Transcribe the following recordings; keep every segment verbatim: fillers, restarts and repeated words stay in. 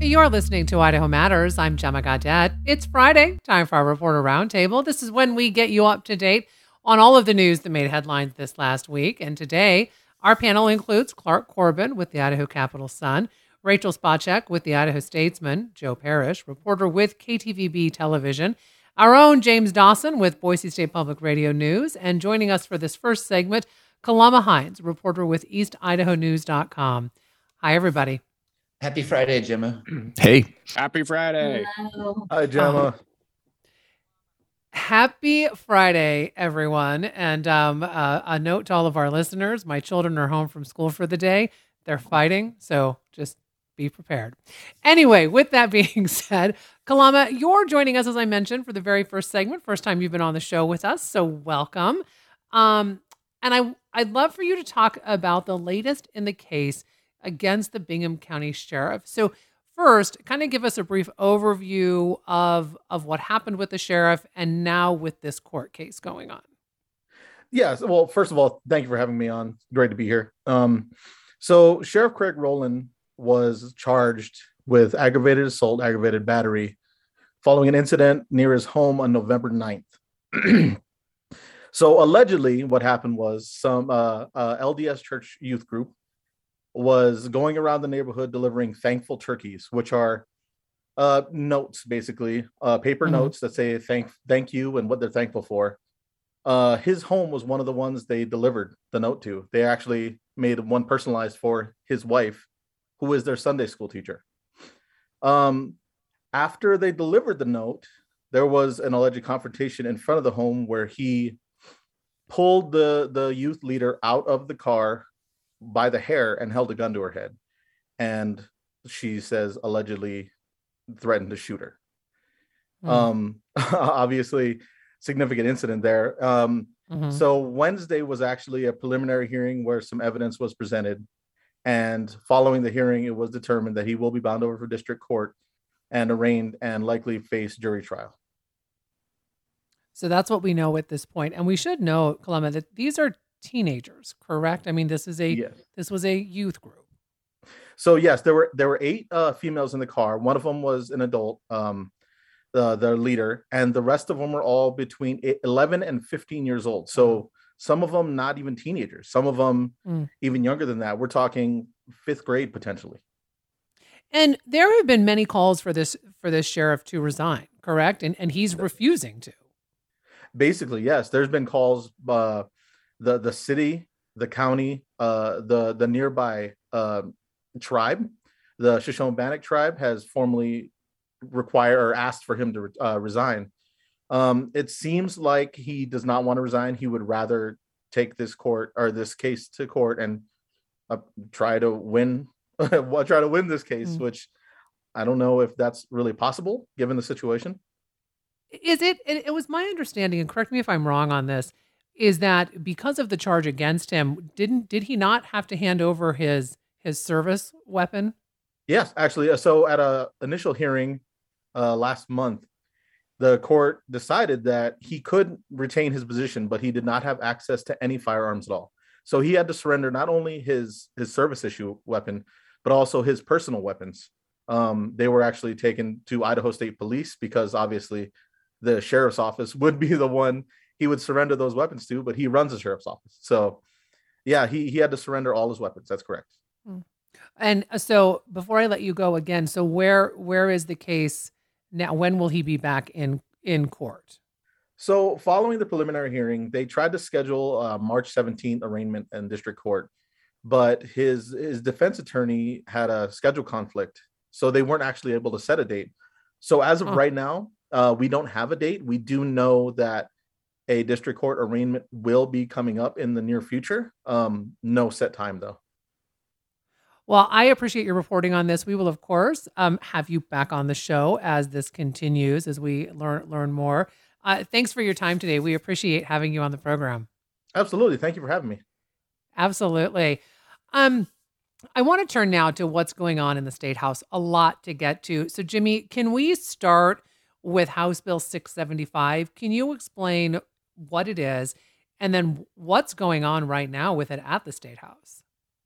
You're listening to Idaho Matters. I'm Gemma Gaudette. It's Friday, time for our Reporter Roundtable. This is when we get you up to date on all of the news that made headlines this last week. And today, our panel includes Clark Corbin with the Idaho Capital Sun, Rachel Spacek with the Idaho Statesman, Joe Parrish, reporter with K T V B Television, our own James Dawson with Boise State Public Radio News, and joining us for this first segment, Kalama Hines, reporter with East Idaho News dot com. Hi, everybody. Happy Friday, Gemma. Hey. Happy Friday. Hello. Hi, Gemma. Um, happy Friday, everyone. And um, uh, a note to all of our listeners, my children are home from school for the day. They're fighting, so just be prepared. Anyway, with that being said, Kalama, you're joining us, as I mentioned, for the very first segment. First time you've been on the show with us, so welcome. Um, and I, I'd love for you to talk about the latest in the case against the Bingham County Sheriff. So first, kind of give us a brief overview of, of what happened with the sheriff and now with this court case going on. Yes. Well, first of all, thank you for having me on. Great to be here. Um, so Sheriff Craig Rowland was charged with aggravated assault, aggravated battery, following an incident near his home on November ninth. So allegedly what happened was some uh, uh, L D S church youth group was going around the neighborhood delivering thankful turkeys, which are uh, notes, basically, uh, paper mm-hmm. notes that say thank thank you and what they're thankful for. Uh, his home was one of the ones they delivered the note to. They actually made one personalized for his wife, who is their Sunday school teacher. Um, after they delivered the note, there was an alleged confrontation in front of the home where he pulled the, the youth leader out of the car by the hair and held a gun to her head. And she says allegedly threatened to shoot her. Mm. Um, obviously, significant incident there. Um, mm-hmm. So Wednesday was actually a preliminary hearing where some evidence was presented. And following the hearing, it was determined that he will be bound over for district court and arraigned and likely face jury trial. So that's what we know at this point. And we should know, Kalama, that these are teenagers, correct? I mean, this is a yes. this was a youth group. So yes, there were there were eight uh, females in the car. One of them was an adult, um, the the leader, and the rest of them were all between eleven and fifteen years old. So some of them not even teenagers. Some of them mm. even younger than that. We're talking fifth grade potentially. And there have been many calls for this for this sheriff to resign, correct? And and he's refusing to. Basically, yes. There's been calls. Uh, the the city, the county, uh, the the nearby uh, tribe, the Shoshone-Bannock tribe, has formally required or asked for him to uh, resign. Um, it seems like he does not want to resign. He would rather take this court or this case to court and uh, try to win, try to win this case, mm. which I don't know if that's really possible given the situation. Is it? It, it was my understanding, and correct me if I'm wrong on this, is that because of the charge against him, didn't did he not have to hand over his his service weapon? Yes, actually. So at a initial hearing uh, last month, the court decided that he could retain his position, but he did not have access to any firearms at all. So he had to surrender not only his his service issue weapon, but also his personal weapons. Um, they were actually taken to Idaho State Police because obviously the sheriff's office would be the one he would surrender those weapons to, but he runs the sheriff's office. So yeah, he, he had to surrender all his weapons. That's correct. And so before I let you go again, so where, where is the case now? When will he be back in, in court? So following the preliminary hearing, they tried to schedule uh, March seventeenth arraignment in district court, but his, his defense attorney had a schedule conflict. So they weren't actually able to set a date. So as of oh. right now, uh, we don't have a date. We do know that a district court arraignment will be coming up in the near future. Um, no set time, though. Well, I appreciate your reporting on this. We will, of course, um, have you back on the show as this continues, as we learn learn more. Uh, thanks for your time today. We appreciate having you on the program. Absolutely. Thank you for having me. Absolutely. Um, I want to turn now to what's going on in the State House. A lot to get to. So, Jimmy, can we start with House Bill six seventy-five? Can you explain what it is and then what's going on right now with it at the State House?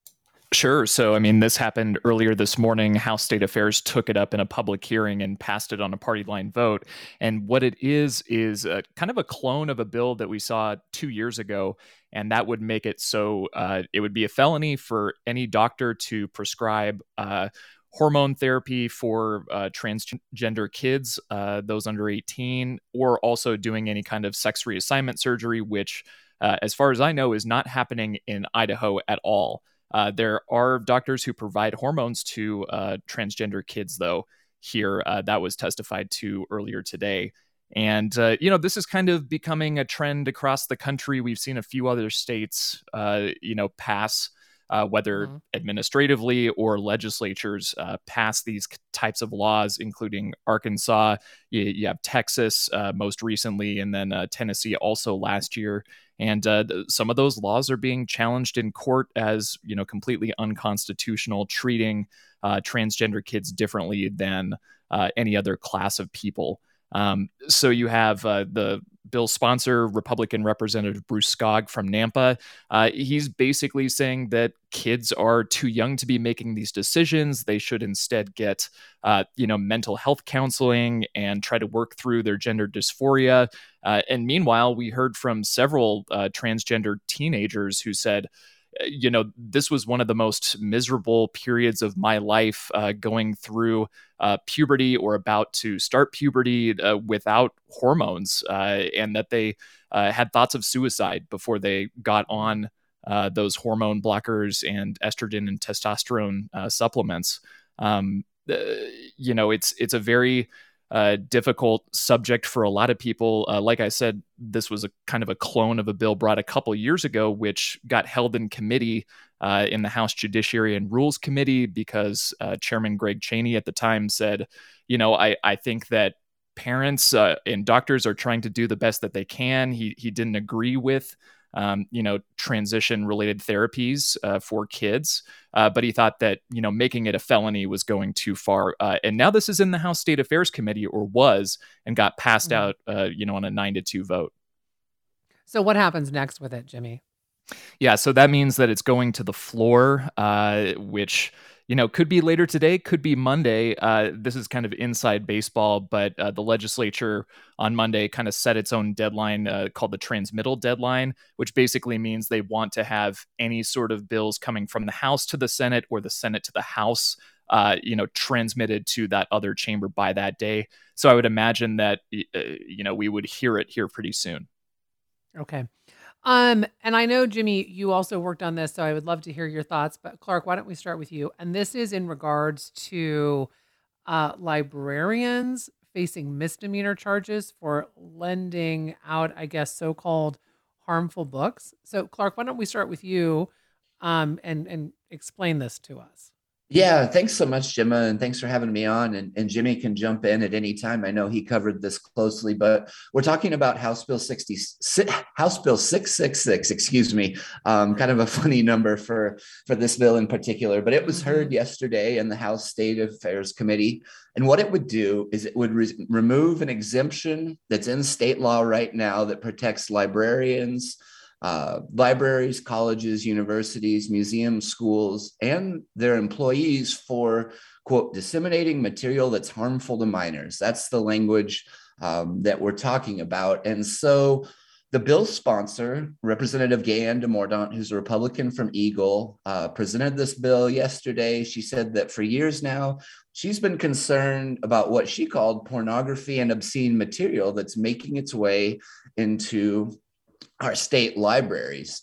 Sure. So, I mean, this happened earlier this morning. House State Affairs took it up in a public hearing and passed it on a party line vote. And what it is, is a, kind of a clone of a bill that we saw two years ago. And that would make it so uh, it would be a felony for any doctor to prescribe uh, hormone therapy for uh, transgender kids, uh, those under eighteen, or also doing any kind of sex reassignment surgery, which, uh, as far as I know, is not happening in Idaho at all. Uh, there are doctors who provide hormones to uh, transgender kids, though, here. Uh, that was testified to earlier today. And, uh, you know, this is kind of becoming a trend across the country. We've seen a few other states, uh, you know, pass, uh, whether mm-hmm. administratively or legislatures uh, pass these types of laws, including Arkansas. You, you have Texas uh, most recently, and then uh, Tennessee also last year. And uh, th- some of those laws are being challenged in court as, you know, completely unconstitutional, treating uh, transgender kids differently than uh, any other class of people. Um, so you have uh, the bill's sponsor, Republican Representative Bruce Skog from Nampa. Uh, he's basically saying that kids are too young to be making these decisions. They should instead get, uh, you know, mental health counseling and try to work through their gender dysphoria. Uh, and meanwhile, we heard from several uh, transgender teenagers who said, you know, this was one of the most miserable periods of my life, uh, going through uh, puberty or about to start puberty uh, without hormones, uh, and that they uh, had thoughts of suicide before they got on uh, those hormone blockers and estrogen and testosterone uh, supplements. Um, uh, you know, it's it's a very Uh, difficult subject for a lot of people. Uh, like I said, this was a kind of a clone of a bill brought a couple years ago, which got held in committee uh, in the House Judiciary and Rules Committee because uh, Chairman Greg Chaney at the time said, you know, I, I think that parents uh, and doctors are trying to do the best that they can. He, he didn't agree with Um, you know, transition-related therapies uh, for kids, uh, but he thought that, you know, making it a felony was going too far. Uh, and now this is in the House State Affairs Committee, or was, and got passed mm-hmm. out, uh, you know, on a nine to two vote. So what happens next with it, Jimmy? Yeah, so that means that it's going to the floor, uh, which, you know, could be later today, could be Monday. Uh, this is kind of inside baseball, but uh, the legislature on Monday kind of set its own deadline uh, called the transmittal deadline, which basically means they want to have any sort of bills coming from the House to the Senate or the Senate to the House, uh, you know, transmitted to that other chamber by that day. So I would imagine that, uh, you know, we would hear it here pretty soon. Okay. Um, and I know, Jimmy, you also worked on this, so I would love to hear your thoughts. But Clark, why don't we start with you? And this is in regards to uh, librarians facing misdemeanor charges for lending out, I guess, so-called harmful books. So, Clark, why don't we start with you um, and and explain this to us? Yeah, thanks so much, Gemma, and thanks for having me on. And, and Jimmy can jump in at any time. I know he covered this closely, but we're talking about House Bill sixty, House Bill six six six, excuse me, um, kind of a funny number for, for this bill in particular, but it was heard yesterday in the House State Affairs Committee. And what it would do is it would re- remove an exemption that's in state law right now that protects librarians, Uh, libraries, colleges, universities, museums, schools, and their employees for, quote, disseminating material that's harmful to minors. That's the language um, that we're talking about. And so the bill's sponsor, Representative Gayanne DeMordaunt, who's a Republican from Eagle, uh, presented this bill yesterday. She said that for years now, she's been concerned about what she called pornography and obscene material that's making its way into our state libraries.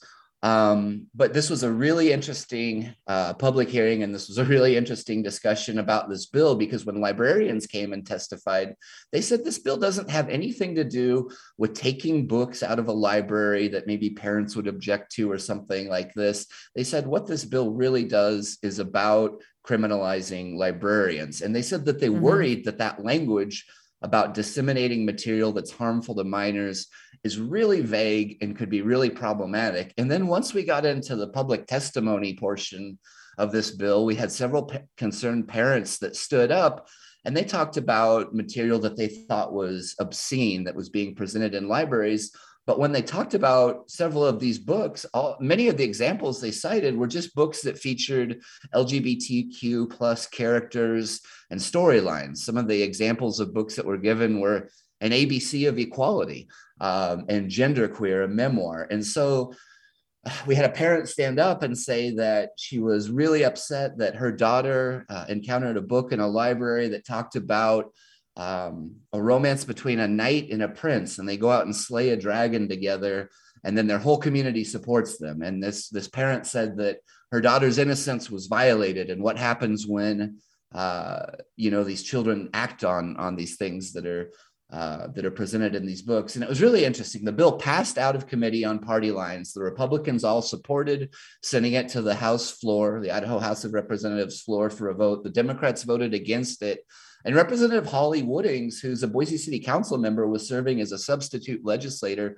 Um, but this was a really interesting uh, public hearing, and this was a really interesting discussion about this bill, because when librarians came and testified, they said this bill doesn't have anything to do with taking books out of a library that maybe parents would object to or something like this. They said what this bill really does is about criminalizing librarians. And they said that they mm-hmm. worried that that language about disseminating material that's harmful to minors is really vague and could be really problematic. And then once we got into the public testimony portion of this bill, we had several p- concerned parents that stood up, and they talked about material that they thought was obscene that was being presented in libraries. But when they talked about several of these books, all, many of the examples they cited were just books that featured L G B T Q plus characters and storylines. Some of the examples of books that were given were An A B C of Equality um, and Genderqueer, a memoir. And so we had a parent stand up and say that she was really upset that her daughter uh, encountered a book in a library that talked about um, a romance between a knight and a prince, and they go out and slay a dragon together, and then their whole community supports them. And this, this parent said that her daughter's innocence was violated, and what happens when uh, you know, these children act on, on these things that are Uh, that are presented in these books. And it was really interesting. The bill passed out of committee on party lines. The Republicans all supported sending it to the House floor, the Idaho House of Representatives floor, for a vote. The Democrats voted against it. And Representative Holly Woodings, who's a Boise City Council member, was serving as a substitute legislator.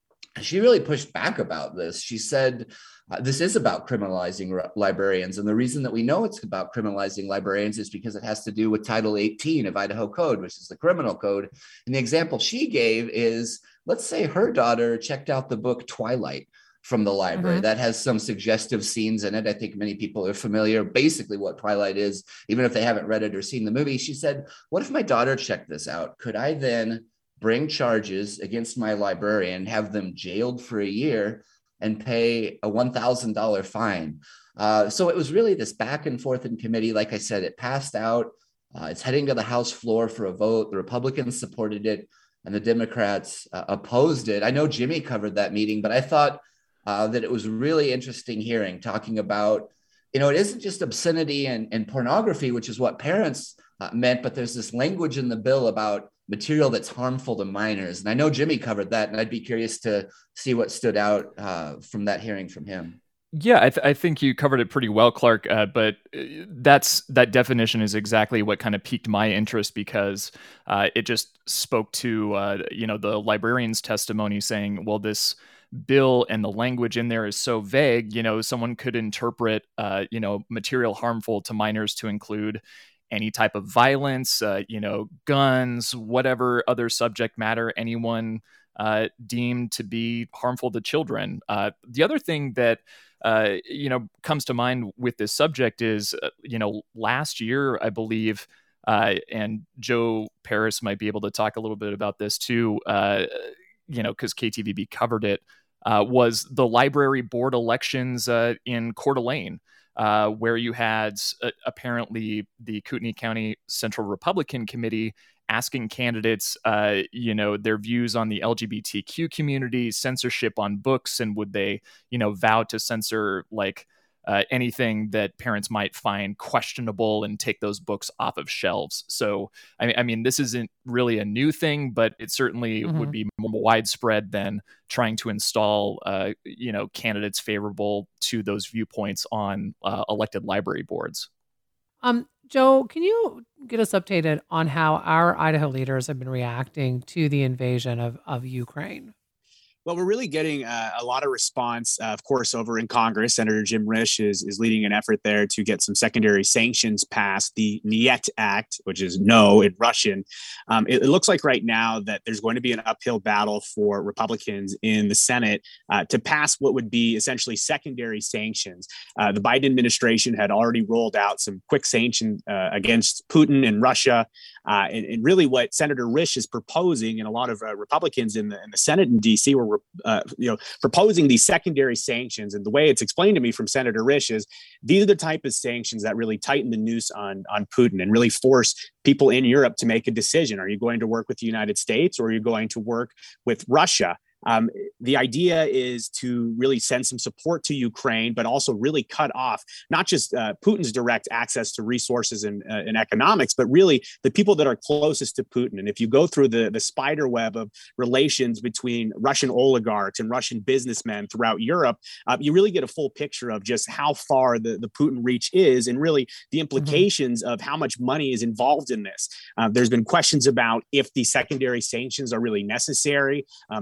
She really pushed back about this. She said, uh, this is about criminalizing r- librarians. And the reason that we know it's about criminalizing librarians is because it has to do with Title eighteen of Idaho Code, which is the criminal code. And the example she gave is, let's say her daughter checked out the book Twilight from the library. Mm-hmm. That has some suggestive scenes in it. I think many people are familiar, basically what Twilight is, even if they haven't read it or seen the movie. She said, what if my daughter checked this out? Could I then bring charges against my librarian, have them jailed for a year, and pay a one thousand dollars fine? Uh, so it was really this back and forth in committee. Like I said, it passed out. Uh, it's heading to the House floor for a vote. The Republicans supported it, and the Democrats uh, opposed it. I know Jimmy covered that meeting, but I thought uh, that it was really interesting hearing, talking about, you know, it isn't just obscenity and, and pornography, which is what parents uh, meant, but there's this language in the bill about material that's harmful to minors. And I know Jimmy covered that, and I'd be curious to see what stood out uh, from that hearing from him. Yeah, I, th- I think you covered it pretty well, Clark. Uh, but that's that definition is exactly what kind of piqued my interest, because uh, it just spoke to uh, you know, the librarian's testimony saying, well, this bill and the language in there is so vague. You know, someone could interpret uh, you know, material harmful to minors to include any type of violence, uh, you know, guns, whatever other subject matter anyone uh, deemed to be harmful to children. Uh, the other thing that, uh, you know, comes to mind with this subject is, uh, you know, last year, I believe, uh, and Joe Paris might be able to talk a little bit about this too, uh, you know, because K T V B covered it, uh, was the library board elections uh, in Coeur d'Alene. Uh, where you had uh, apparently the Kootenai County Central Republican Committee asking candidates, uh, you know, their views on the L G B T Q community, censorship on books, and would they, you know, vow to censor like uh, anything that parents might find questionable and take those books off of shelves. So, I mean, I mean, this isn't really a new thing, but it certainly mm-hmm. would be more widespread than trying to install, uh, you know, candidates favorable to those viewpoints on uh, elected library boards. Um, Joe, can you get us updated on how our Idaho leaders have been reacting to the invasion of, of Ukraine? Well, we're really getting uh, a lot of response, uh, of course, over in Congress. Senator Jim Risch is, is leading an effort there to get some secondary sanctions passed, the Niet Act, which is no in Russian. Um, it, it looks like right now that there's going to be an uphill battle for Republicans in the Senate uh, to pass what would be essentially secondary sanctions. Uh, the Biden administration had already rolled out some quick sanctions uh, against Putin and Russia. Uh, and, and really what Senator Risch is proposing, and a lot of uh, Republicans in the, in the Senate in D C were uh, you know, proposing these secondary sanctions. And the way it's explained to me from Senator Risch is these are the type of sanctions that really tighten the noose on, on Putin and really force people in Europe to make a decision. Are you going to work with the United States, or are you going to work with Russia? Um, the idea is to really send some support to Ukraine, but also really cut off not just uh, Putin's direct access to resources and, uh, and economics, but really the people that are closest to Putin. And if you go through the, the spider web of relations between Russian oligarchs and Russian businessmen throughout Europe, uh, you really get a full picture of just how far the, the Putin reach is, and really the implications mm-hmm. of how much money is involved in this. Uh, there's been questions about if the secondary sanctions are really necessary. Um, I know that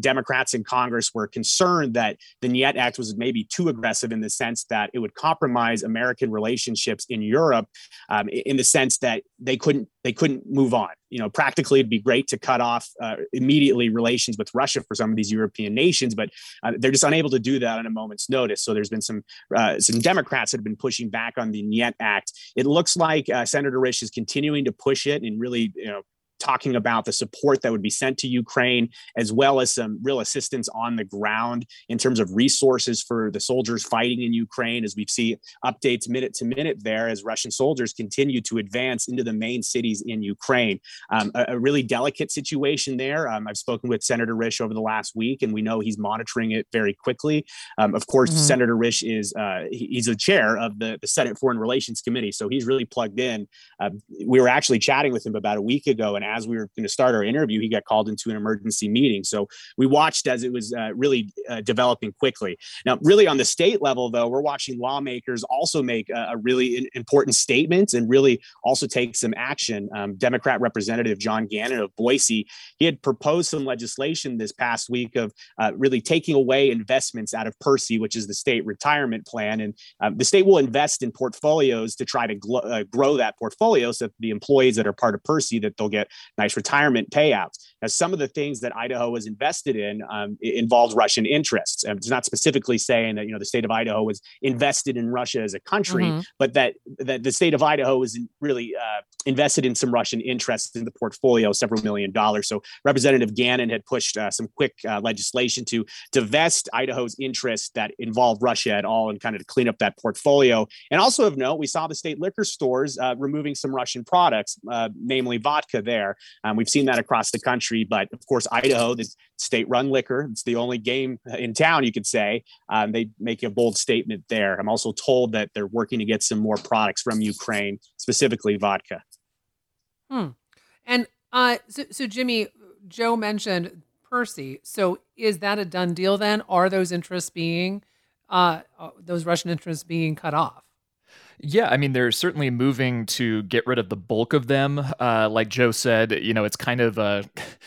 Democrats in Congress were concerned that the Niet Act was maybe too aggressive in the sense that it would compromise American relationships in Europe, um, in the sense that they couldn't they couldn't move on. You know, practically, it'd be great to cut off uh, immediately relations with Russia for some of these European nations, but uh, they're just unable to do that on a moment's notice. So there's been some uh, some Democrats that have been pushing back on the Niet Act. It looks like uh, Senator Risch is continuing to push it and really, you know, talking about the support that would be sent to Ukraine, as well as some real assistance on the ground in terms of resources for the soldiers fighting in Ukraine, as we see updates minute to minute there as Russian soldiers continue to advance into the main cities in Ukraine. Um, a, a really delicate situation there. Um, I've spoken with Senator Risch over the last week, and we know he's monitoring it very quickly. Um, of course, mm-hmm. Senator Risch is uh, he, he's the chair of the, the Senate Foreign Relations Committee, so he's really plugged in. Uh, we were actually chatting with him about a week ago, and as we were going to start our interview, he got called into an emergency meeting. So we watched as it was uh, really uh, developing quickly. Now, really on the state level, though, we're watching lawmakers also make a, a really in, important statement and really also take some action. Um, Democrat Representative John Gannon of Boise, he had proposed some legislation this past week of uh, really taking away investments out of PERSE, which is the state retirement plan. And um, the state will invest in portfolios to try to gl- uh, grow that portfolio so that the employees that are part of PERSE, that they'll get nice retirement payouts. Now, some of the things that Idaho was invested in um, involved Russian interests. And it's not specifically saying that, you know, the state of Idaho was invested in Russia as a country, mm-hmm. but that, that the state of Idaho was really uh, invested in some Russian interests in the portfolio, several million dollars. So Representative Gannon had pushed uh, some quick uh, legislation to divest Idaho's interests that involved Russia at all and kind of to clean up that portfolio. And also of note, we saw the state liquor stores uh, removing some Russian products, uh, namely vodka there. Um, we've seen that across the country, but of course, Idaho, the state-run liquor, it's the only game in town, you could say. Um, they make a bold statement there. I'm also told that they're working to get some more products from Ukraine, specifically vodka. Hmm. And uh, so, so, Jimmy, Joe mentioned PERSE. So is that a done deal then? Are those interests being, uh, those Russian interests being cut off? Yeah, I mean, they're certainly moving to get rid of the bulk of them. Uh, like Joe said, you know, it's kind of a,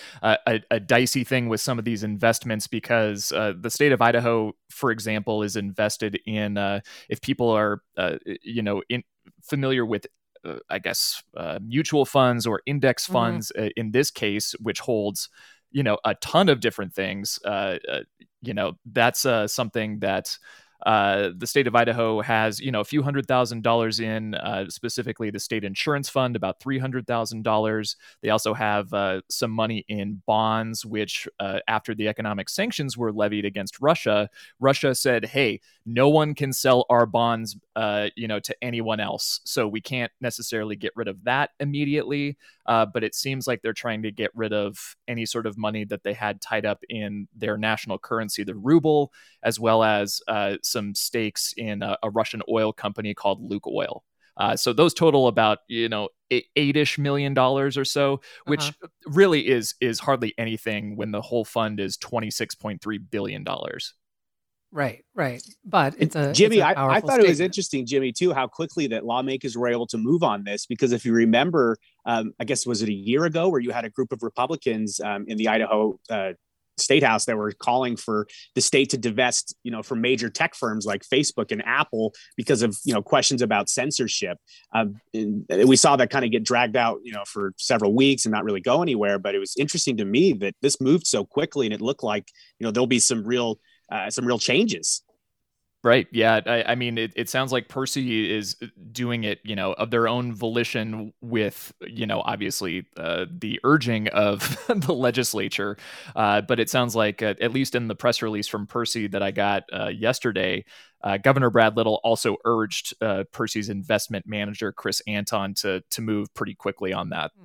a, a dicey thing with some of these investments because uh, the state of Idaho, for example, is invested in, uh, if people are, uh, you know, in, familiar with, uh, I guess, uh, mutual funds or index funds mm-hmm. uh, in this case, which holds, you know, a ton of different things, uh, uh, you know, that's uh, something that Uh, the state of Idaho has, you know, a few hundred thousand dollars in, uh, specifically the state insurance fund, about three hundred thousand dollars. They also have uh, some money in bonds, which uh, after the economic sanctions were levied against Russia, Russia said, hey, no one can sell our bonds, uh, you know, to anyone else. So we can't necessarily get rid of that immediately. Uh, but it seems like they're trying to get rid of any sort of money that they had tied up in their national currency, the ruble, as well as uh, some stakes in a, a Russian oil company called Lukoil. Uh, so those total about, you know, eight-ish million dollars or so, which uh-huh. really is is hardly anything when the whole fund is twenty-six point three billion dollars. Right, right. But it's a Jimmy, it's a I, I thought statement. It was interesting, Jimmy, too, how quickly that lawmakers were able to move on this. Because if you remember, um, I guess, was it a year ago where you had a group of Republicans um, in the Idaho uh, State House that were calling for the state to divest, you know, from major tech firms like Facebook and Apple because of, you know, questions about censorship. Um, and we saw that kind of get dragged out, you know, for several weeks and not really go anywhere. But it was interesting to me that this moved so quickly and it looked like, you know, there'll be some real Uh, some real changes. Right. Yeah. I, I mean, it, it sounds like PERSE is doing it, you know, of their own volition with, you know, obviously uh, the urging of the legislature. Uh, but it sounds like, uh, at least in the press release from PERSE that I got uh, yesterday, uh, Governor Brad Little also urged uh, PERSE's investment manager, Chris Anton, to to move pretty quickly on that.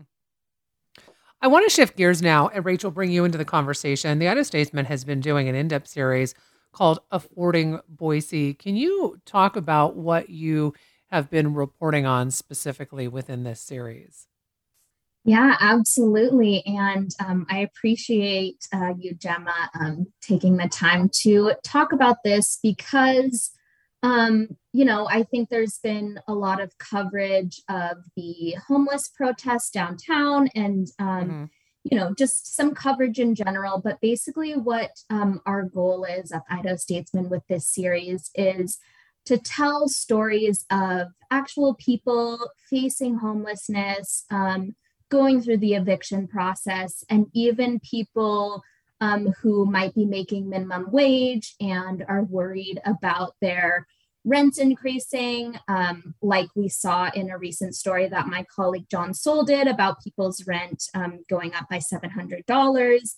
I want to shift gears now and Rachel, bring you into the conversation. The Idaho Statesman has been doing an in-depth series called Affording Boise. Can you talk about what you have been reporting on specifically within this series? Yeah, absolutely. And um, I appreciate uh, you, Gemma, um, taking the time to talk about this because Um, you know, I think there's been a lot of coverage of the homeless protests downtown. And, um, mm-hmm. you know, just some coverage in general. But basically what um, our goal is at Idaho Statesman with this series is to tell stories of actual people facing homelessness, um, going through the eviction process, and even people um, who might be making minimum wage and are worried about their rent increasing, um, like we saw in a recent story that my colleague John Soul did about people's rent um, going up by seven hundred dollars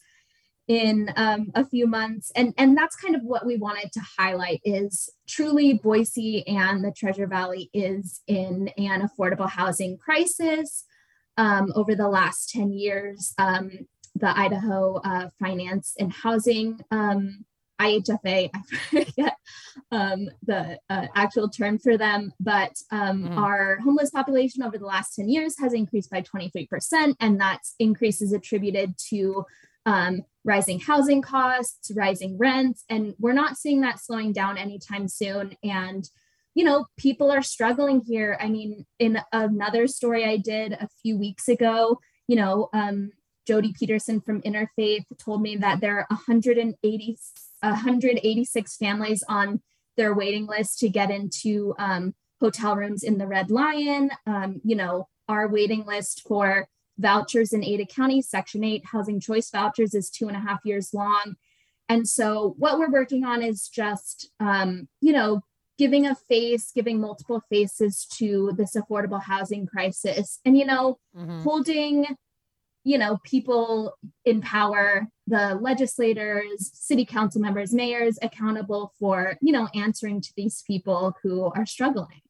in um, a few months. And, and that's kind of what we wanted to highlight is truly Boise and the Treasure Valley is in an affordable housing crisis. Um, over the last ten years, um, the Idaho uh, Finance and Housing um, I H F A, I forget um, the uh, actual term for them, but um, mm. our homeless population over the last ten years has increased by twenty-three percent, and that increase is attributed to um, rising housing costs, rising rents, and we're not seeing that slowing down anytime soon. And, you know, people are struggling here. I mean, in another story I did a few weeks ago, you know, um, Jody Peterson from Interfaith told me that there are one hundred eighty, one hundred eighty-six families on their waiting list to get into um, hotel rooms in the Red Lion. Um, you know, our waiting list for vouchers in Ada County, Section eight housing choice vouchers is two and a half years long. And so what we're working on is just, um, you know, giving a face, giving multiple faces to this affordable housing crisis and, you know, mm-hmm. holding, you know, people in power, the legislators, city council members, mayors accountable for, you know, answering to these people who are struggling.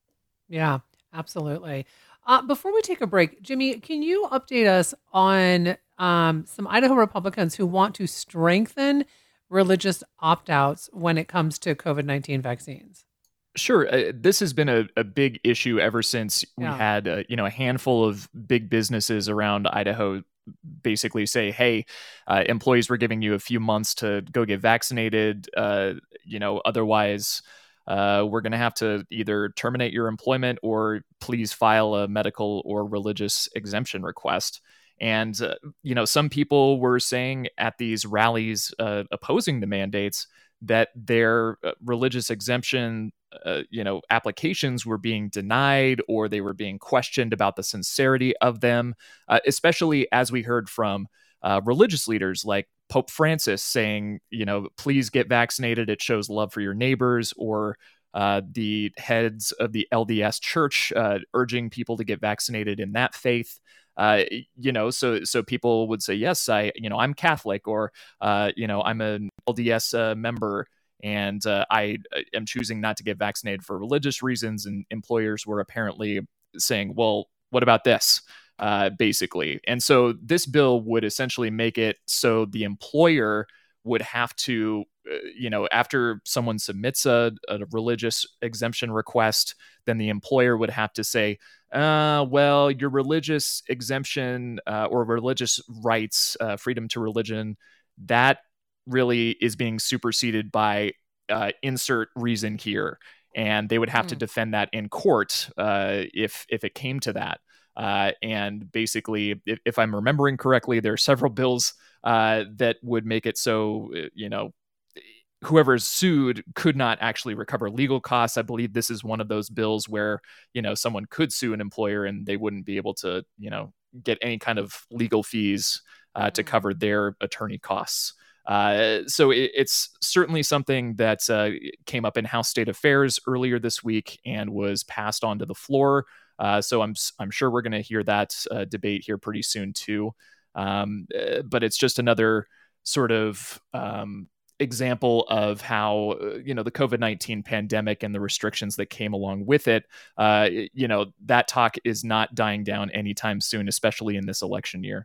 Yeah, absolutely. Uh, before we take a break, Jimmy, can you update us on um, some Idaho Republicans who want to strengthen religious opt-outs when it comes to COVID nineteen vaccines? Sure. Uh, this has been a, a big issue ever since we yeah. had, uh, you know, a handful of big businesses around Idaho basically say, hey, uh, employees, we're giving you a few months to go get vaccinated. Uh, you know, otherwise, uh, we're going to have to either terminate your employment or please file a medical or religious exemption request. And, uh, you know, some people were saying at these rallies uh, opposing the mandates that their uh, religious exemption Uh, you know, applications were being denied or they were being questioned about the sincerity of them, uh, especially as we heard from uh, religious leaders like Pope Francis saying, you know, please get vaccinated. It shows love for your neighbors, or uh, the heads of the L D S Church uh, urging people to get vaccinated in that faith. Uh, you know, so so people would say, yes, I, you know, I'm Catholic, or, uh, you know, I'm an L D S uh, member. And uh, I am choosing not to get vaccinated for religious reasons. And employers were apparently saying, well, what about this, uh, basically? And so this bill would essentially make it so the employer would have to, uh, you know, after someone submits a, a religious exemption request, then the employer would have to say, uh, well, your religious exemption uh, or religious rights, uh, freedom to religion, that really is being superseded by uh, insert reason here. And they would have mm. to defend that in court uh, if if it came to that. Uh, and basically, if, if I'm remembering correctly, there are several bills uh, that would make it so, you know, whoever is sued could not actually recover legal costs. I believe this is one of those bills where, you know, someone could sue an employer and they wouldn't be able to, you know, get any kind of legal fees uh, mm. to cover their attorney costs. Uh, so it, it's certainly something that uh, came up in House State Affairs earlier this week and was passed on to the floor. Uh, so I'm I'm sure we're going to hear that uh, debate here pretty soon too. Um, uh, but it's just another sort of um, example of how uh, you know the COVID nineteen pandemic and the restrictions that came along with it. Uh, you know that talk is not dying down anytime soon, especially in this election year.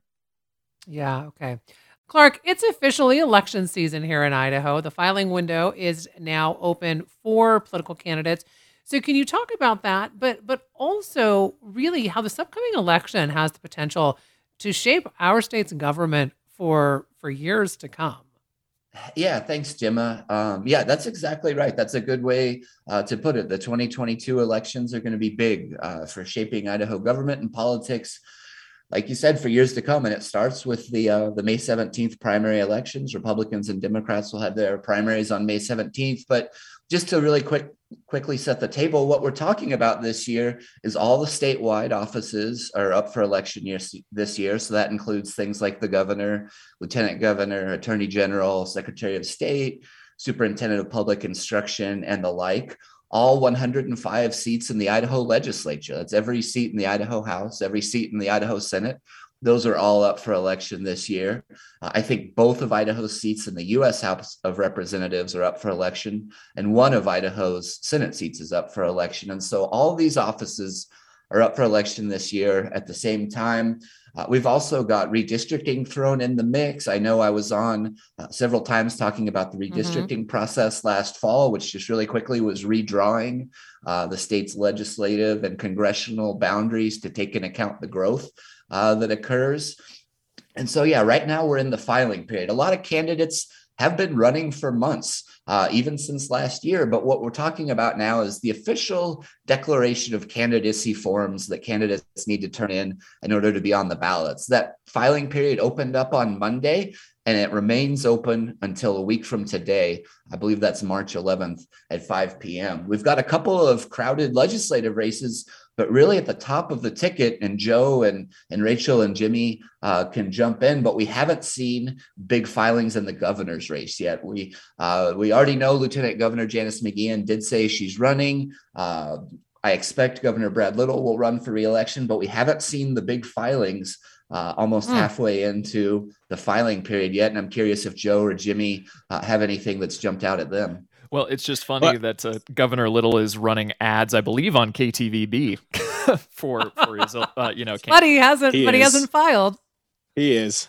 Yeah. Okay. Clark, it's officially election season here in Idaho. The filing window is now open for political candidates. So can you talk about that, but but also really how this upcoming election has the potential to shape our state's government for for years to come? Yeah, thanks, Gemma. Um, yeah, that's exactly right. That's a good way uh, to put it. The twenty twenty-two elections are going to be big uh, for shaping Idaho government and politics like you said, for years to come. And it starts with the uh, the May seventeenth primary elections. Republicans and Democrats will have their primaries on May seventeenth. But just to really quick quickly set the table, what we're talking about this year is all the statewide offices are up for election year, this year. So that includes things like the governor, lieutenant governor, attorney general, secretary of state, superintendent of public instruction, and the like. All one hundred five seats in the Idaho legislature. That's every seat in the Idaho House, every seat in the Idaho Senate. Those are all up for election this year. Uh, I think both of Idaho's seats in the U S House of Representatives are up for election, and one of Idaho's Senate seats is up for election. And so all these offices are up for election this year at the same time. Uh, we've also got redistricting thrown in the mix. I know I was on uh, several times talking about the redistricting mm-hmm. process last fall, which just really quickly was redrawing uh, the state's legislative and congressional boundaries to take into account the growth uh, that occurs. And so, yeah, right now we're in the filing period. A lot of candidates have been running for months, uh, even since last year. But what we're talking about now is the official declaration of candidacy forms that candidates need to turn in in order to be on the ballots. That filing period opened up on Monday, and it remains open until a week from today. I believe that's March eleventh at five p.m. We've got a couple of crowded legislative races, but really at the top of the ticket, and Joe and, and Rachel and Jimmy uh, can jump in, but we haven't seen big filings in the governor's race yet. We uh, we already know Lieutenant Governor Janice McGeachin did say she's running. Uh, I expect Governor Brad Little will run for re-election, but we haven't seen the big filings uh, almost mm. halfway into the filing period yet. And I'm curious if Joe or Jimmy uh, have anything that's jumped out at them. Well, it's just funny but, that uh, Governor Little is running ads, I believe, on K T V B for for his, uh, you know. But he hasn't. He but is. he hasn't filed. He is.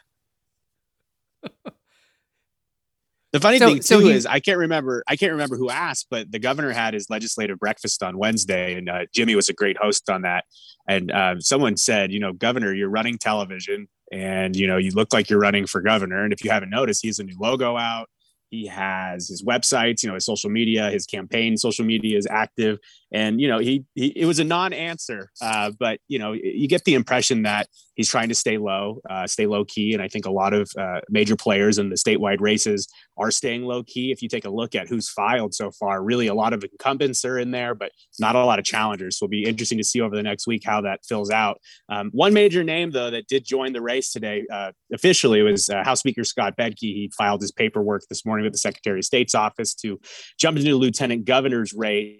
The funny so, thing too so he, is I can't remember. I can't remember who asked, but the governor had his legislative breakfast on Wednesday, and uh, Jimmy was a great host on that. And uh, someone said, you know, Governor, you're running television, and you know, you look like you're running for governor. And if you haven't noticed, he has a new logo out. He has his websites, you know, his social media, his campaign social media is active. And, you know, he, he it was a non-answer, uh, but, you know, you get the impression that he's trying to stay low, uh, stay low key. And I think a lot of uh, major players in the statewide races are staying low key. If you take a look at who's filed so far, really a lot of incumbents are in there, but not a lot of challengers. So it'll be interesting to see over the next week how that fills out. Um, one major name, though, that did join the race today uh, officially was uh, House Speaker Scott Bedke. He filed his paperwork this morning with the Secretary of State's office to jump into the lieutenant governor's race.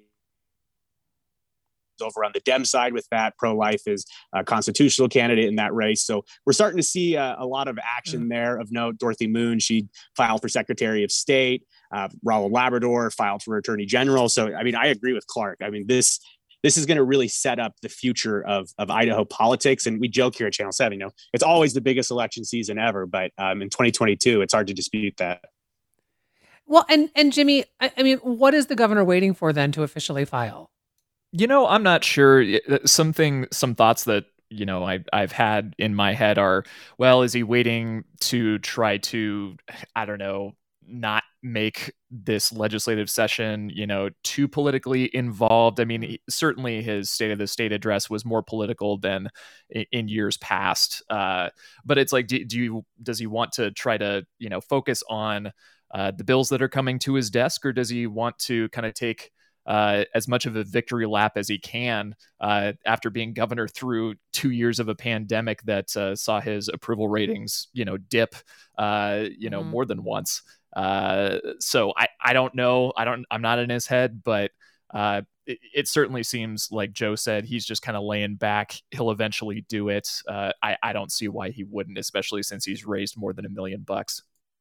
Over on the Dem side with that. Pro-life is a constitutional candidate in that race. So we're starting to see uh, a lot of action there of note. Dorothy Moon, she filed for Secretary of State. Uh, Raul Labrador filed for Attorney General. So, I mean, I agree with Clark. I mean, this this is going to really set up the future of, of Idaho politics. And we joke here at Channel seven, you know, it's always the biggest election season ever. But um, in twenty twenty-two, it's hard to dispute that. Well, and, and Jimmy, I, I mean, what is the governor waiting for then to officially file? You know, I'm not sure. Something, some thoughts that, you know, I, I've had in my head are, well, is he waiting to try to, I don't know, not make this legislative session, you know, too politically involved? I mean, he, certainly his State of the State address was more political than in, in years past. Uh, but it's like, do, do you, does he want to try to, you know, focus on uh, the bills that are coming to his desk, or does he want to kind of take Uh, as much of a victory lap as he can uh, after being governor through two years of a pandemic that uh, saw his approval ratings, you know, dip, uh, you know, mm-hmm. more than once. Uh, so I, I don't know. I don't, I'm not in his head, but uh, it, it certainly seems like Joe said, he's just kind of laying back. He'll eventually do it. Uh, I, I don't see why he wouldn't, especially since he's raised more than a million bucks.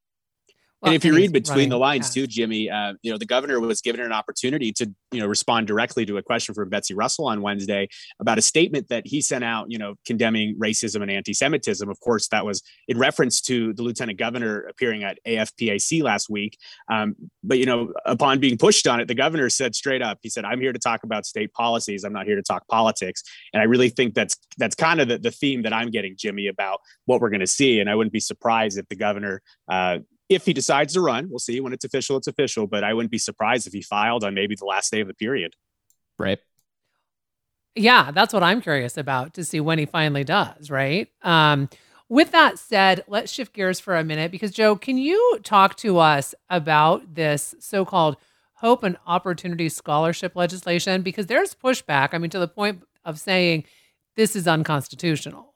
Well, and if you read between the lines too, Jimmy, uh, you know, the governor was given an opportunity to, you know, respond directly to a question from Betsy Russell on Wednesday about a statement that he sent out, you know, condemning racism and anti-Semitism. Of course, that was in reference to the lieutenant governor appearing at A F P A C last week. Um, but, you know, upon being pushed on it, the governor said straight up, he said, I'm here to talk about state policies. I'm not here to talk politics. And I really think that's that's kind of the, the theme that I'm getting, Jimmy, about what we're going to see. And I wouldn't be surprised if the governor, uh, if he decides to run, we'll see. When it's official, it's official. But I wouldn't be surprised if he filed on maybe the last day of the period. Right. Yeah, that's what I'm curious about to see when he finally does, right? Um, with that said, let's shift gears for a minute because, Joe, can you talk to us about this so-called Hope and Opportunity Scholarship legislation? Because there's pushback, I mean, to the point of saying this is unconstitutional.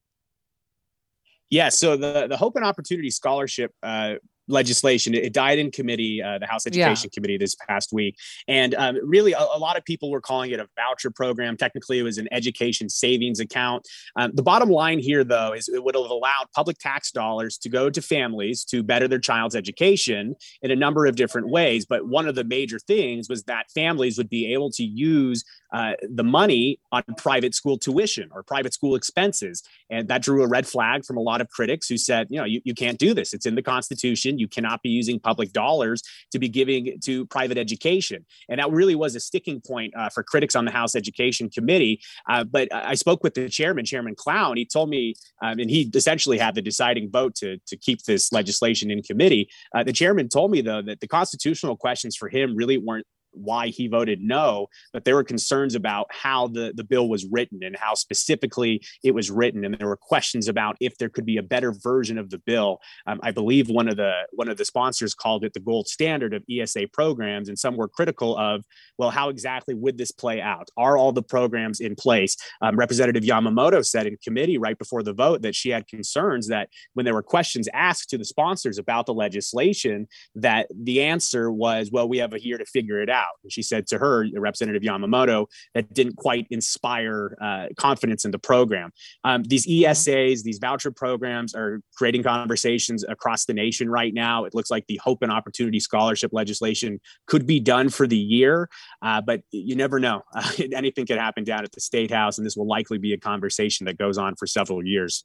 Yeah, so the, the Hope and Opportunity Scholarship uh, legislation, it, it died in committee, uh, the House Education yeah. Committee this past week. And um, really, a, a lot of people were calling it a voucher program. Technically, it was an education savings account. Um, the bottom line here, though, is it would have allowed public tax dollars to go to families to better their child's education in a number of different ways. But one of the major things was that families would be able to use uh, the money on private school tuition or private school expenses. And that drew a red flag from a lot of critics who said, you know, you, you can't do this. It's in the Constitution. You cannot be using public dollars to be giving to private education. And that really was a sticking point uh, for critics on the House Education Committee. Uh, but I spoke with the chairman, Chairman Clown. He told me, um, and he essentially had the deciding vote to, to keep this legislation in committee. Uh, the chairman told me, though, that the constitutional questions for him really weren't why he voted no, but there were concerns about how the, the bill was written and how specifically it was written. And there were questions about if there could be a better version of the bill. Um, I believe one of the one of the sponsors called it the gold standard of E S A programs. And some were critical of, well, how exactly would this play out? Are all the programs in place? Um, Representative Yamamoto said in committee right before the vote that she had concerns that when there were questions asked to the sponsors about the legislation, that the answer was, well, we have a year to figure it out. And she said to her, Representative Yamamoto, that didn't quite inspire uh, confidence in the program. Um, these E S As, these voucher programs are creating conversations across the nation right now. It looks like the Hope and Opportunity Scholarship legislation could be done for the year, uh, but you never know. Uh, anything could happen down at the State House, and this will likely be a conversation that goes on for several years.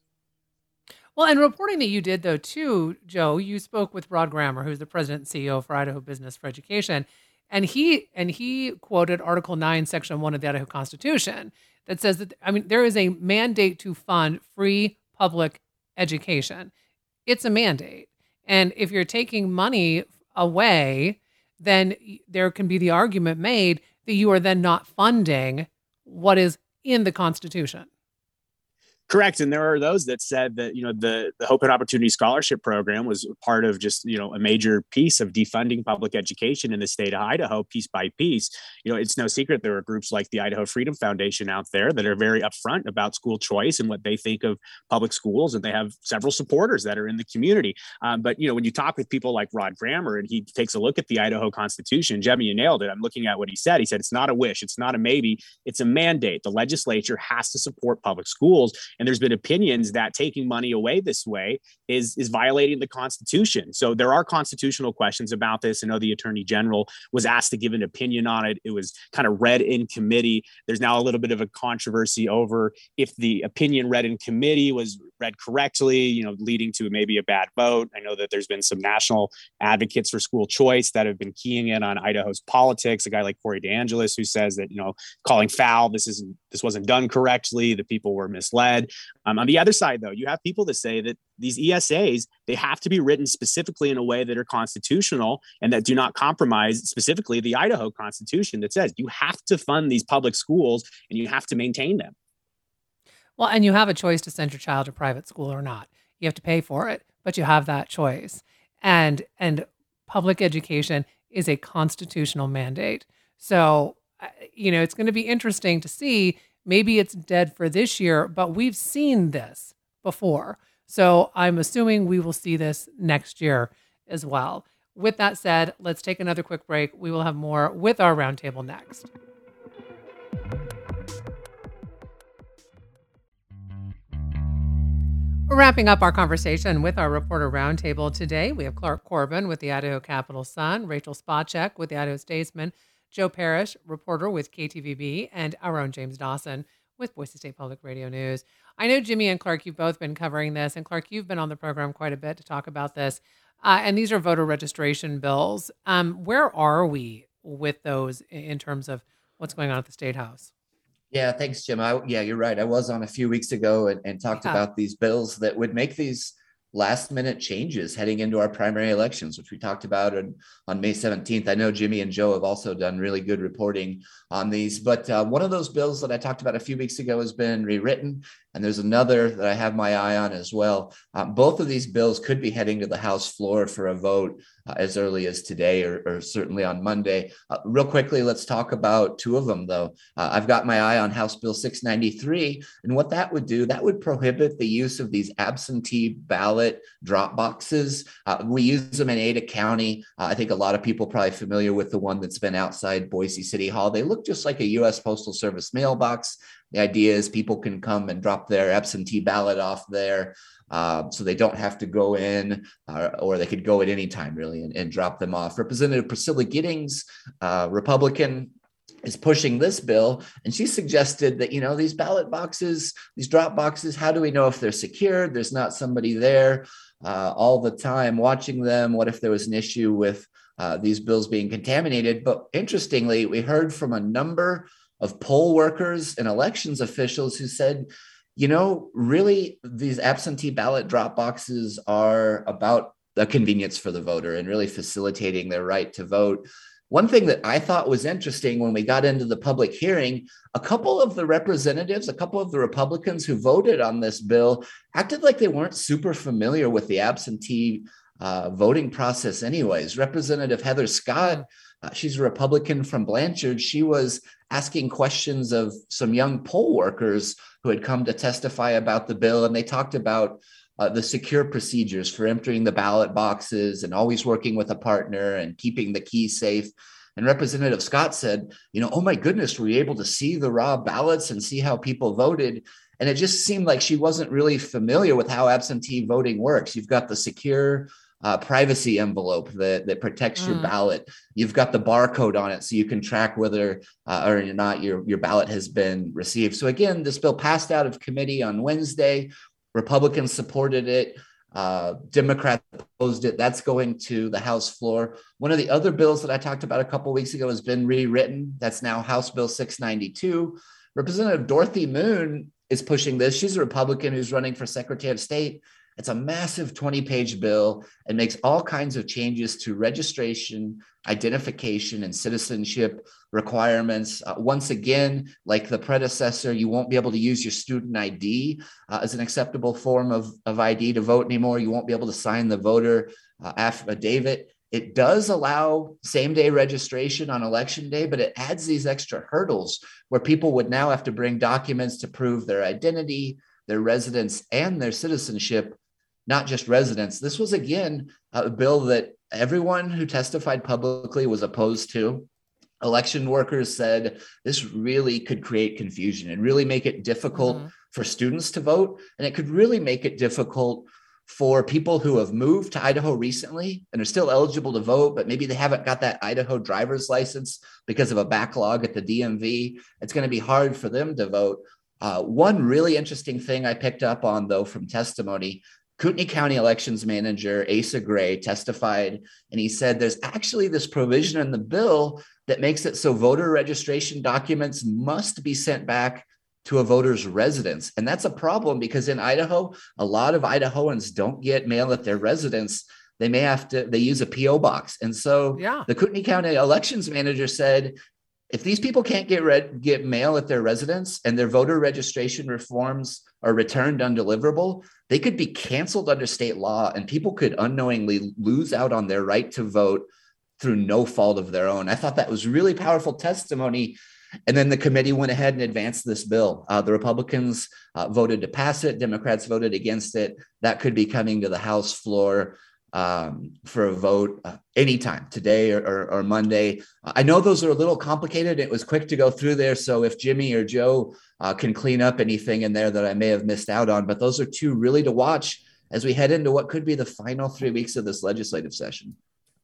Well, and reporting that you did, though, too, Joe, you spoke with Rod Grammer, who's the president and C E O for Idaho Business for Education. And he and he quoted Article nine, Section one of the Idaho Constitution that says that, I mean, there is a mandate to fund free public education. It's a mandate. And if you're taking money away, then there can be the argument made that you are then not funding what is in the Constitution. Correct. And there are those that said that, you know, the, the Hope and Opportunity Scholarship Program was part of just, you know, a major piece of defunding public education in the state of Idaho, piece by piece. You know, it's no secret there are groups like the Idaho Freedom Foundation out there that are very upfront about school choice and what they think of public schools. And they have several supporters that are in the community. Um, but, you know, when you talk with people like Rod Grammer and he takes a look at the Idaho Constitution, Jemmy, you nailed it. I'm looking at what he said. He said, it's not a wish. It's not a maybe. It's a mandate. The legislature has to support public schools. And there's been opinions that taking money away this way is, is violating the Constitution. So there are constitutional questions about this. I know the Attorney General was asked to give an opinion on it. It was kind of read in committee. There's now a little bit of a controversy over if the opinion read in committee was read correctly, you know, leading to maybe a bad vote. I know that there's been some national advocates for school choice that have been keying in on Idaho's politics. A guy like Corey DeAngelis who says that, you know, calling foul, this isn't this wasn't done correctly. The people were misled. Um, on the other side, though, you have people that say that these E S As, they have to be written specifically in a way that are constitutional and that do not compromise specifically the Idaho Constitution that says you have to fund these public schools and you have to maintain them. Well, and you have a choice to send your child to private school or not. You have to pay for it, but you have that choice. And and public education is a constitutional mandate. So, you know, it's going to be interesting to see. Maybe it's dead for this year, but we've seen this before. So I'm assuming we will see this next year as well. With that said, let's take another quick break. We will have more with our roundtable next. We're wrapping up our conversation with our reporter roundtable today. We have Clark Corbin with the Idaho Capital Sun, Rachel Spacek with the Idaho Statesman, Joe Parrish, reporter with K T V B, and our own James Dawson with Boise State Public Radio News. I know Jimmy and Clark, you've both been covering this, and Clark, you've been on the program quite a bit to talk about this. Uh, and these are voter registration bills. Um, where are we with those in terms of what's going on at the State House? Yeah, thanks, Jim. I, yeah, you're right. I was on a few weeks ago and, and talked Yeah. about these bills that would make these last minute changes heading into our primary elections, which we talked about on, on May seventeenth. I know Jimmy and Joe have also done really good reporting on these, but uh, one of those bills that I talked about a few weeks ago has been rewritten. And there's another that I have my eye on as well. Um, both of these bills could be heading to the House floor for a vote uh, as early as today, or, or certainly on Monday. Uh, real quickly, let's talk about two of them, though. Uh, I've got my eye on House Bill six ninety-three, and what that would do, that would prohibit the use of these absentee ballot drop boxes. Uh, we use them in Ada County. Uh, I think a lot of people probably familiar with the one that's been outside Boise City Hall. They look just like a U S Postal Service mailbox. The idea is people can come and drop their absentee ballot off there, uh, so they don't have to go in, uh, or they could go at any time, really, and, and drop them off. Representative Priscilla Giddings, uh, Republican, is pushing this bill, and she suggested that, you know, these ballot boxes, these drop boxes, how do we know if they're secured? There's not somebody there uh, all the time watching them. What if there was an issue with uh, these bills being contaminated? But interestingly, we heard from a number of poll workers and elections officials who said, you know, really, these absentee ballot drop boxes are about the convenience for the voter and really facilitating their right to vote. One thing that I thought was interesting when we got into the public hearing, a couple of the representatives, a couple of the Republicans who voted on this bill acted like they weren't super familiar with the absentee uh, voting process anyways. Representative Heather Scott, uh, she's a Republican from Blanchard. She was asking questions of some young poll workers who had come to testify about the bill, and they talked about Uh, the secure procedures for emptying the ballot boxes and always working with a partner and keeping the key safe. And Representative Scott said, you know, oh my goodness, were you able to see the raw ballots and see how people voted? And it just seemed like she wasn't really familiar with how absentee voting works. You've got the secure uh, privacy envelope that, that protects mm. your ballot. You've got the barcode on it so you can track whether uh, or not your, your ballot has been received. So again, this bill passed out of committee on Wednesday. Republicans supported it. Uh, Democrats opposed it. That's going to the House floor. One of the other bills that I talked about a couple of weeks ago has been rewritten. That's now House Bill six ninety-two. Representative Dorothy Moon is pushing this. She's a Republican who's running for Secretary of State. It's a massive twenty-page bill and makes all kinds of changes to registration, identification, and citizenship requirements. Uh, once again, like the predecessor, you won't be able to use your student I D uh, as an acceptable form of, of I D to vote anymore. You won't be able to sign the voter uh, affidavit. It does allow same-day registration on election day, but it adds these extra hurdles where people would now have to bring documents to prove their identity, their residence, and their citizenship, not just residence. This was, again, a bill that everyone who testified publicly was opposed to. Election workers said this really could create confusion and really make it difficult mm-hmm. for students to vote. And it could really make it difficult for people who have moved to Idaho recently and are still eligible to vote, but maybe they haven't got that Idaho driver's license because of a backlog at the D M V. It's going to be hard for them to vote. Uh, one really interesting thing I picked up on, though, from testimony, Kootenai County Elections Manager Asa Gray testified, and he said there's actually this provision in the bill that makes it so voter registration documents must be sent back to a voter's residence. And that's a problem because in Idaho, a lot of Idahoans don't get mail at their residence. They may have to, they use a P O box. And so yeah. the Kootenai County Elections Manager said, if these people can't get red, get mail at their residence and their voter registration reforms are returned undeliverable, they could be canceled under state law and people could unknowingly lose out on their right to vote through no fault of their own. I thought that was really powerful testimony. And then the committee went ahead and advanced this bill. Uh, the Republicans uh, voted to pass it. Democrats voted against it. That could be coming to the House floor um, for a vote uh, anytime, today or, or, or Monday. I know those are a little complicated. It was quick to go through there. So if Jimmy or Joe uh, can clean up anything in there that I may have missed out on, but those are two really to watch as we head into what could be the final three weeks of this legislative session.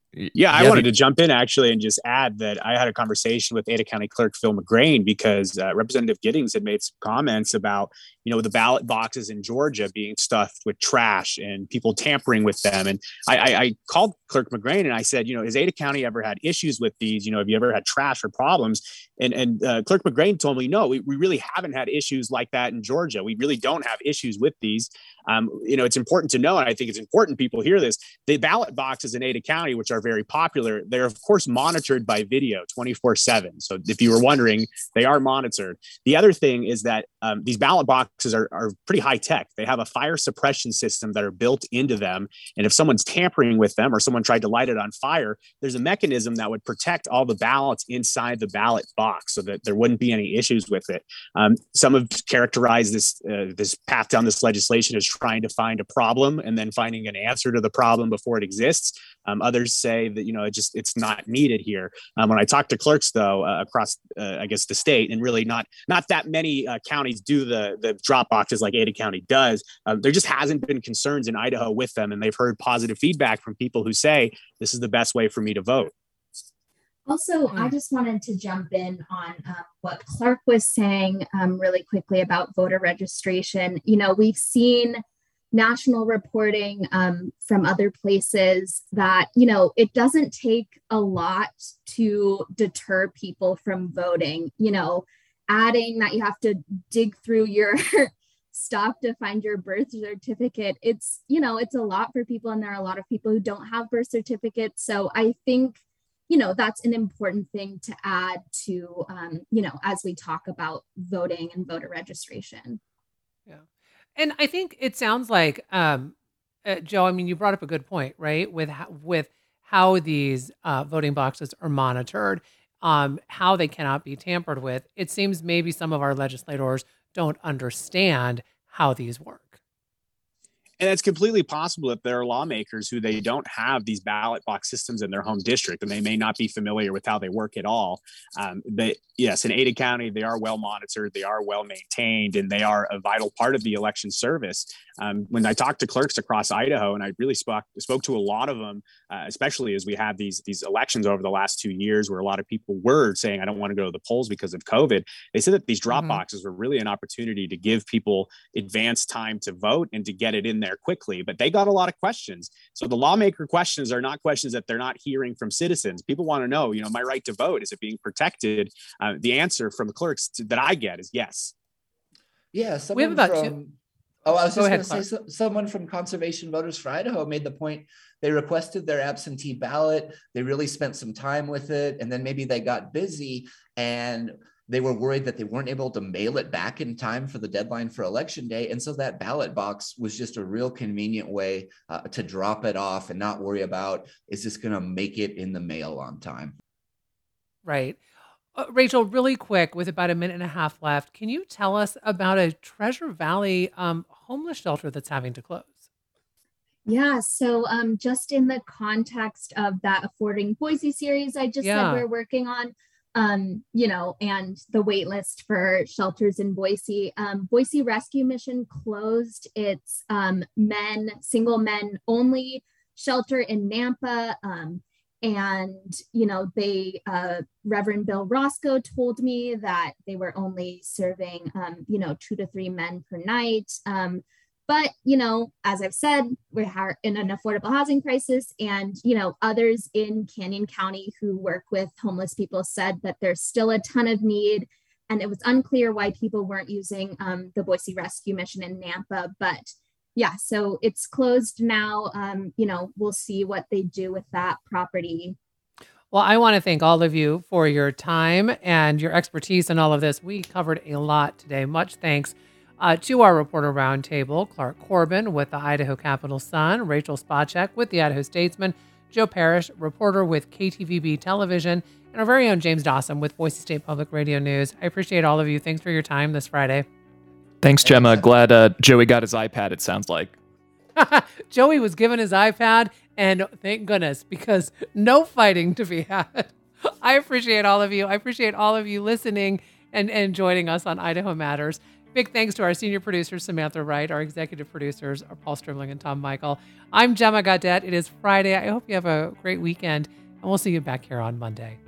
Yeah, I Yeah, wanted the- to jump in actually and just add that I had a conversation with Ada County Clerk Phil McGrain because uh, Representative Giddings had made some comments about, you know, the ballot boxes in Georgia being stuffed with trash and people tampering with them. And I, I, I called Clerk McGrain and I said, you know, has Ada County ever had issues with these? You know, have you ever had trash or problems? And and uh, Clerk McGrain told me, no, we, we really haven't had issues like that in Georgia. We really don't have issues with these. Um, you know, it's important to know, and I think it's important people hear this, the ballot boxes in Ada County, which are very popular, they're of course monitored by video twenty-four seven. So if you were wondering, they are monitored. The other thing is that um, these ballot boxes are, are pretty high tech. They have a fire suppression system that are built into them. And if someone's tampering with them or someone tried to light it on fire, there's a mechanism that would protect all the ballots inside the ballot box so that there wouldn't be any issues with it. Um, some have characterized this, uh, this path down this legislation as trying to find a problem and then finding an answer to the problem before it exists. Um, others say that, you know, it just, it's not needed here. Um, when I talk to clerks though, uh, across, uh, I guess the state, and really not, not that many uh, counties do the, the drop boxes like Ada County does. Uh, there just hasn't been concerns in Idaho with them. And they've heard positive feedback from people who say, this is the best way for me to vote. Also, I just wanted to jump in on uh, what Clark was saying um, really quickly about voter registration. You know, we've seen national reporting um, from other places that, you know, it doesn't take a lot to deter people from voting. You know, adding that you have to dig through your stuff to find your birth certificate. It's, you know, it's a lot for people. And there are a lot of people who don't have birth certificates. So I think, you know, that's an important thing to add to, um, you know, as we talk about voting and voter registration. Yeah. And I think it sounds like, um, uh, Joe, I mean, you brought up a good point, right? With how, with how these uh, voting boxes are monitored, um, how they cannot be tampered with. It seems maybe some of our legislators don't understand how these work. And it's completely possible that there are lawmakers who they don't have these ballot box systems in their home district, and they may not be familiar with how they work at all. Um, but yes, in Ada County, they are well monitored, they are well maintained, and they are a vital part of the election service. Um, when I talked to clerks across Idaho, and I really spoke spoke to a lot of them, uh, especially as we had these these elections over the last two years, where a lot of people were saying, "I don't want to go to the polls because of COVID." They said that these drop mm-hmm. boxes were really an opportunity to give people advanced time to vote and to get it in there quickly, but they got a lot of questions. So the lawmaker questions are not questions that they're not hearing from citizens. People want to know, you know, my right to vote, is it being protected? Uh, the answer from the clerks to, that I get is yes. Yeah, we have about from, two. Oh, I was Go just ahead, going to say, so, someone from Conservation Voters for Idaho made the point. They requested their absentee ballot. They really spent some time with it, and then maybe they got busy and they were worried that they weren't able to mail it back in time for the deadline for election day. And so that ballot box was just a real convenient way uh, to drop it off and not worry about, is this going to make it in the mail on time? Right. Uh, Rachel, really quick, with about a minute and a half left, can you tell us about a Treasure Valley um, homeless shelter that's having to close? Yeah, so um, just in the context of that Affording Boise series I just Yeah. said we're working on, um, you know, and the wait list for shelters in Boise. Um, Boise Rescue Mission closed its um, men, single men only shelter in Nampa. Um, and, you know, they, uh, Reverend Bill Roscoe told me that they were only serving, um, you know, two to three men per night. Um, But, you know, as I've said, we're in an affordable housing crisis, and, you know, others in Canyon County who work with homeless people said that there's still a ton of need, and it was unclear why people weren't using um, the Boise Rescue Mission in Nampa. But yeah, so it's closed now. Um, you know, we'll see what they do with that property. Well, I want to thank all of you for your time and your expertise in all of this. We covered a lot today. Much thanks Uh, to our reporter roundtable, Clark Corbin with the Idaho Capital Sun, Rachel Spacek with the Idaho Statesman, Joe Parrish, reporter with K T V B Television, and our very own James Dawson with Boise State Public Radio News. I appreciate all of you. Thanks for your time this Friday. Thanks, Gemma. Glad uh, Joey got his iPad, it sounds like. Joey was given his iPad, and thank goodness, because no fighting to be had. I appreciate all of you. I appreciate all of you listening and, and joining us on Idaho Matters. Big thanks to our senior producers, Samantha Wright, our executive producers are Paul Strimling and Tom Michael. I'm Gemma Gaudette. It is Friday. I hope you have a great weekend, and we'll see you back here on Monday.